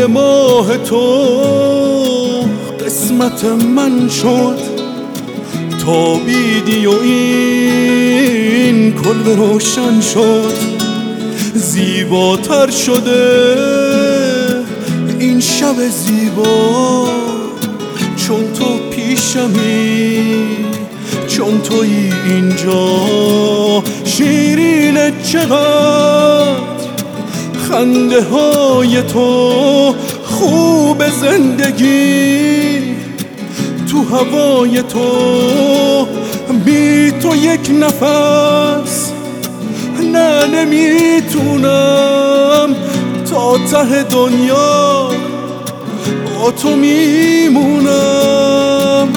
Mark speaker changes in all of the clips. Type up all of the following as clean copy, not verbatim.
Speaker 1: نور ماه تو قسمت من شد، تابیدی و این کلبه روشن شد. زیباتر شده این شب زیبا، چون تو پیشمی، چون تویی اینجا. شیرین چقدر خنده های تو، خوب زندگی تو هوای تو. بی تو یک نفس نه نمیتونم، تا ته دنیا با تو میمونم.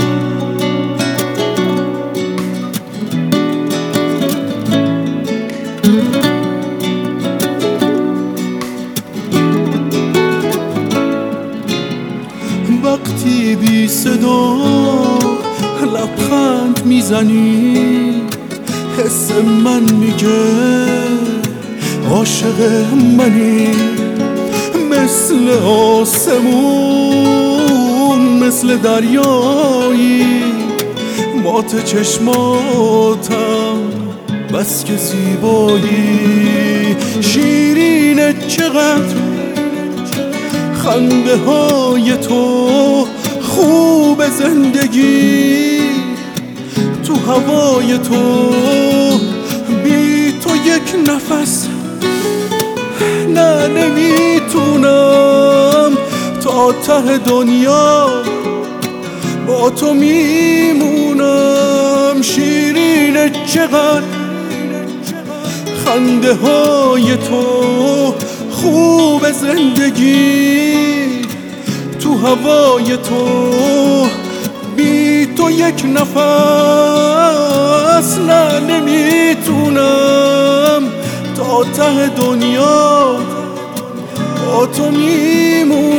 Speaker 1: وقتی بی صدا لبخند میزنی، حس من میگه عاشق منی. مثل آسمون، مثل دریایی، مات چشماتم بس که زیبایی. شیرین چقدر خنده های تو، خوب زندگی تو هوای تو. بی تو یک نفس نه نمیتونم، تا ته دنیا با تو میمونم. شیرین چقدر خنده های تو، خوب زندگی تو هوای تو. بی تو یک نفس نه نمیتونم، تا ته دنیا با تو میمونم.